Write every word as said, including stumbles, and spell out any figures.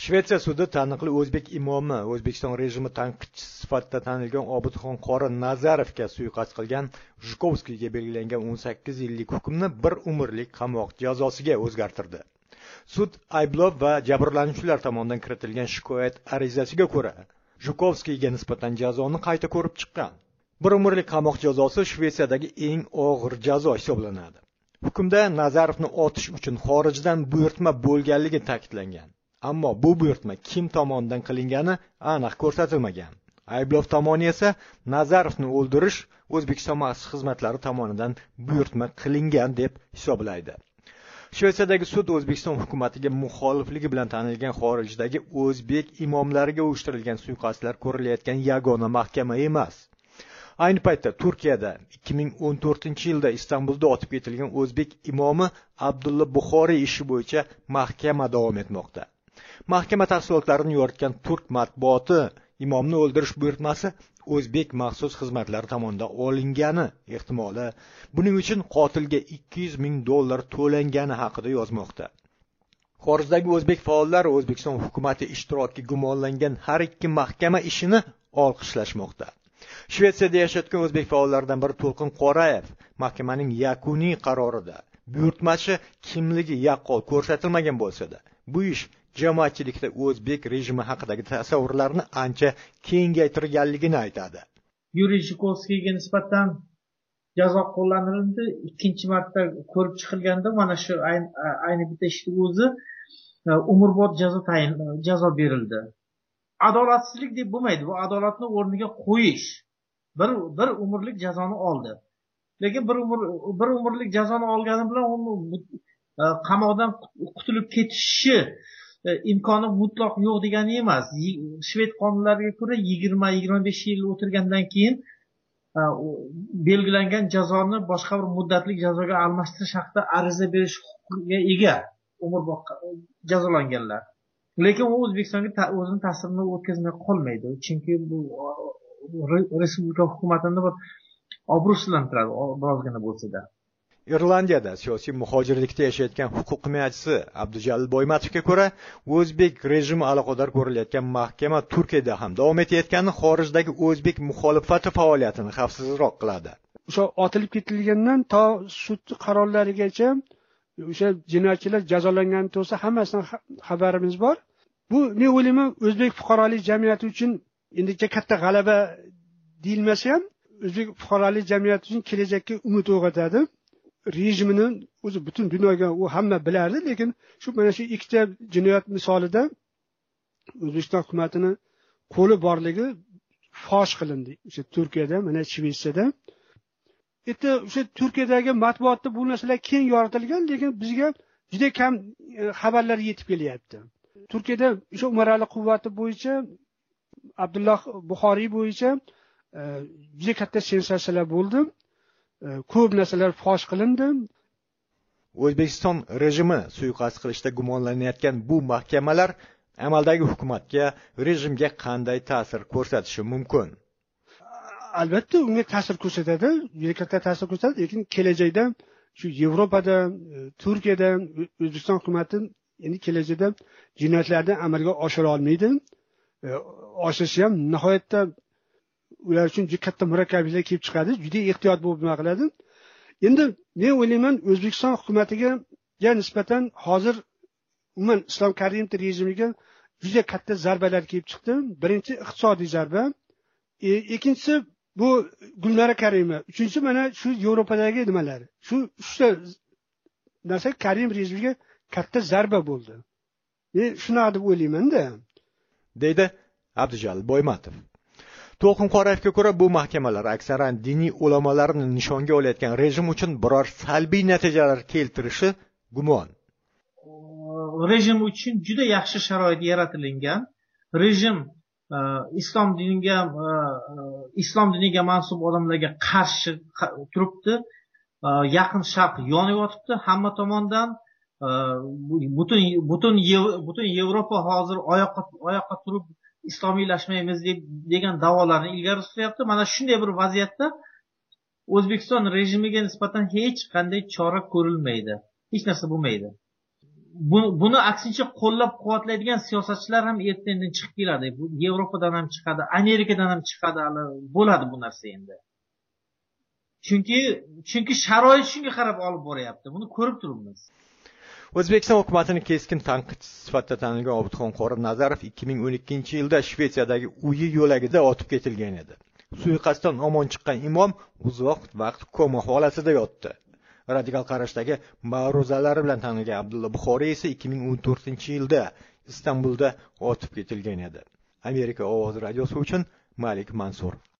Shvetsiya sudi taniqli o'zbek imomi, O'zbekiston rejimi tanqidchisi sifatida tanilgan Obidxon qori Nazarovga suiqasd qilgan Zhukovskiyga belgilangan o'n sakkiz yillik hukmni bir umrlik qamoq jazosiga o'zgartirdi. Sud ayblov va jabrlanuvchilar tomonidan kiritilgan shikoyat arizasiga ko'ra, Zhukovskiyga nisbatan jazoni qayta ko'rib chiqqan. Bir umrlik qamoq jazosi Shvetsiyadagi eng og'ir jazo hisoblanadi. Hukmda Nazarovni otish uchun xorijdan buyurtma bo'lganligi ta'kidlangan. Ammo bu buyurtma kim tomonidan qilingani aniq ko'rsatilmagan. Ayblov tomoni esa Nazarovni o'ldirish O'zbekiston maxsus xizmatlari tomonidan buyurtma qilingan deb hisoblaydi. Shvetsiyadagi sud O'zbekiston hukumatiga muxolifligi bilan tanilgan xorijdagi o'zbek imomlariga uyushtirilgan suiqasdlar ko'rilayotgan yagona mahkama emas. Ayni paytda Turkiyada ikki ming o'n to'rtinchi yilda Istanbulda otib ketilgan o'zbek imomi Abdulla Buxoriy ishi bo'yicha mahkama davom etmoqda. Mahkama tafsilotlarini yoritgan turk matbuoti imomni o'ldirish buyurtmasi o'zbek maxsus xizmatlari tomonidan olingani ehtimoli, buning uchun qotilga ikki yuz ming dollar to'langani haqida yozmoqda. Xorijdagi o'zbek faollari O'zbekiston hukumati ishtiroki gumonlangan har ikki mahkama ishini olqishlashmoqda. Shvetsiyada yashayotgan o'zbek faollaridan biri To'lqin Qorayev mahkamaning yakuniy qarorida buyurtmachi kimligi yaqqol ko'rsatilmagan bo'lsa-da, bu ish jamoatchilikda o'zbek rejimi haqidagi tasavvurlarni ancha kengaytirganligini aytadi. Yuriy Zhukovskiyga nisbatan jazo qo'llanildi. Ikkinchi marta ko'rib chiqilganda mana shu ayni bitta ishni o'zi umrbod jazo tayin jazo berildi. Adolatsizlik deb bo'lmaydi. Bu adolatni o'rniga qo'yish. Bir bir umrlik jazoni oldi. Lekin bir umr bir umrlik jazoni olgani bilan uni qamoqdan qutulib ketishi imkoni mutlaq yo'q degani emas. Shved qonunlariga ko'ra yigirma yigirma besh yil o'tirgandan keyin belgilangan jazoni boshqa bir muddatli jazoga almashtirish haqida ariza berish huquqiga ega umrbod jazolanganlar. Lekin u O'zbekistonga o'zining ta'sirini o'tkazmay qolmaydi. Chunki bu respublika hukumatini bir obro'sizlantiradi, birozgina bo'lsa-da. Irlandiyada siyosiy muhojirlikda yashayotgan huquq himoyachisi Abdujalil Boymatovga ko'ra, o'zbek rejimi aloqador ko'rilayotgan mahkama Turkiyada ham davom etayotgani xorijdagi o'zbek muxolifati faoliyatini xavfsizroq qiladi. O'sha otilib ketilgandan to sud qarorlarigacha o'sha jinoyatchilar jazolangan bo'lsa, hammasidan xabarimiz bor. Bu men o'ylayman, o'zbek fuqarolik jamiyati uchun endi katta g'alaba deyilmasa ham, o'zbek fuqarolik jamiyati uchun kelajakka umid uyg'otadi. Rejimini o'zi butun dunyoga u hamma bilardi, lekin shu mana shu ikkita jinoyat misolida O'zbekiston hukumatini qo'li borligi fosh qilindi. O'sha Turkiyada, mana Shvetsiyada. Endi o'sha Turkiyadagi matbuotda bu narsalar keng yoritilgan, lekin bizga juda kam xabarlar yetib kelyapti. Turkiyada o'sha umarali quvvati bo'yicha, Abdulloh Buxoriy bo'yicha juda katta sensatsiyalar bo'ldi. Ko'p narsalar fosh qilindi. O'zbekiston rejimi suiqasd qilishda gumonlanayotgan bu mahkamalar amaldagi hukumatga, rejimga qanday ta'sir ko'rsatishi mumkin? Albatta, unga ta'sir ko'rsatadi, juda katta ta'sir ko'rsatadi, lekin kelajakda shu Yevropada, Turkiyada O'zbekiston hukumati endi kelajakda jinoyatlarni amalga oshira olmaydi. Oshirishi ham nihoyatda ular uchun juda katta murakkabliklar kelib chiqadi, juda ehtiyot bo'lib nima qiladi. Endi men o'ylayman, O'zbekiston hukumatiga nisbatan hozir umuman Islom Karimov rejimiga juda katta zarbalar kelib chiqdi. Birinchi iqtisodiy zarba, ikkinchisi bu Gulnora Karimova, uchinchisi mana shu Yevropadagi nimalar. Shu uchta narsa Karimov rejimiga katta zarba bo'ldi. Men shuni deb o'ylayman-da, deydi Abdujalil Boymatov. To'lqin Qorayevga ko'ra, bu mahkamalar aksaran diniy ulamolarni nishonga olayotgan rejim uchun biror salbiy natijalar keltirishi gumon. Rejim uchun juda yaxshi sharoit yaratilingan. Rejim islom diniga islom diniga mansub odamlarga qarshi turibdi. Yaqin Sharq yonib yotibdi hamma tomondan. Butun butun butun Yevropa hozir oyoqqa oyoqqa turib islomiylashmaymiz deb degan da'volarni ilgari suryapti. Mana shunday bir vaziyatda O'zbekiston rejimiga nisbatan hech qanday chora ko'rilmaydi. Hech narsa bo'lmaydi. buni aksincha qo'llab quvvatlaydigan siyosatchilar ham ertadan chiqib keladi. Bu Yevropadan ham chiqadi, Amerikadan ham chiqadi, bo'ladi bu narsa endi. Chunki chunki sharoit shunga qarab olib boryapti. Buni ko'rib turibmiz. O'zbekiston hukumatining keskin tanqidchi sifatida tanilgan Obidxon Qorinazarov ikki ming o'n ikkinchi yilda Shvetsiyadagi uyi yo'lagida otib ketilgan edi. Suiqasddan omon chiqqan imom uzoq vaqt koma holatida yotdi. Radikal qarashdagi ma'ruzalari bilan tanilgan Abdulla Buxoriy esa ikki ming o'n to'rtinchi yilda Istanbulda otib ketilgan edi. Amerika ovozi radiosi uchun Malik Mansur.